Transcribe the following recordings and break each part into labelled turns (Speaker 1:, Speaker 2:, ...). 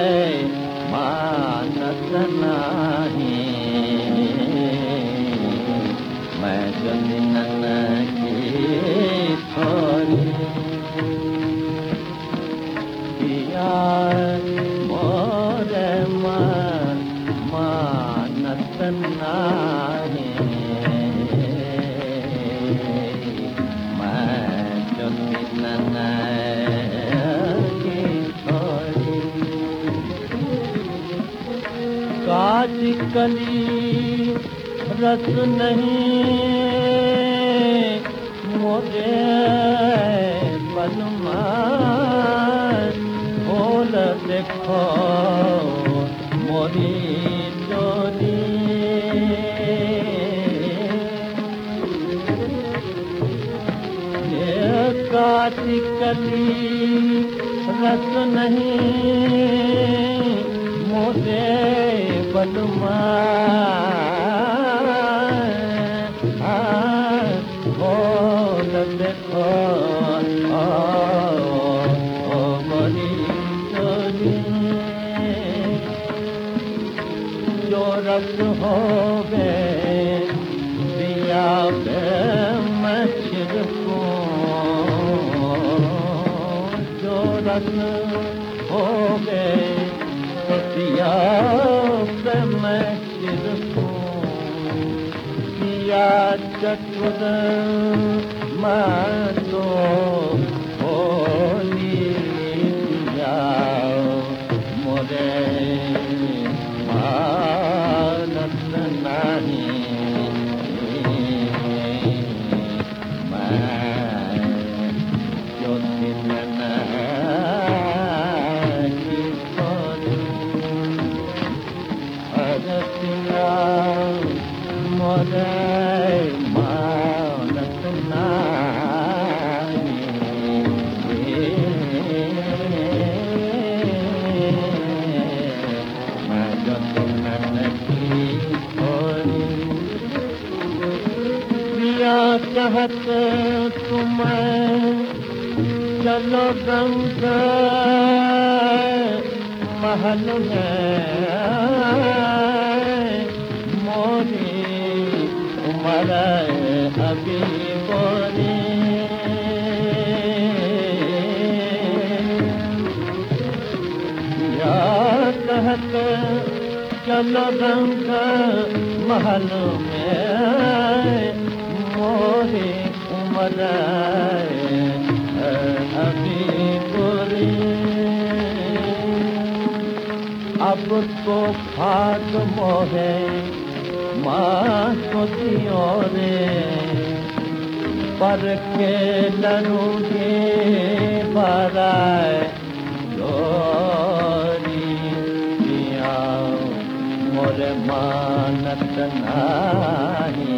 Speaker 1: मानत नाही मैं जो दिनन की थोरी पिया मोरे मानत नाही मैं जो दिनन काज कली रस नहीं मोरे बलमा बोल देखो मोरी डोरी काज कली रस नहीं मोरे बलमा बोल देखो मोरी डोरी जो रस होवे दिया बे मच्छर को जो रस होवे दिया मैं किया चतुर मानो होली दिया मोरे मानत नहीं मैं जो दिन मोरे मानत नाही मैं जो दिनन की थोरी प्रिया कहत तुम चलो गंग महल में मोरी उमर अभी बोरी या कहत चलो रंग महल में मोरी उमर अभी बोरी अब तो खाक मोहे माँ सोतियों रे पर के लरूंगे बराए लोरी पिया मोरे मानत नाही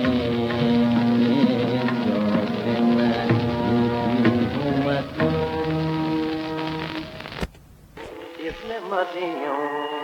Speaker 1: जो दिन इसने मरियों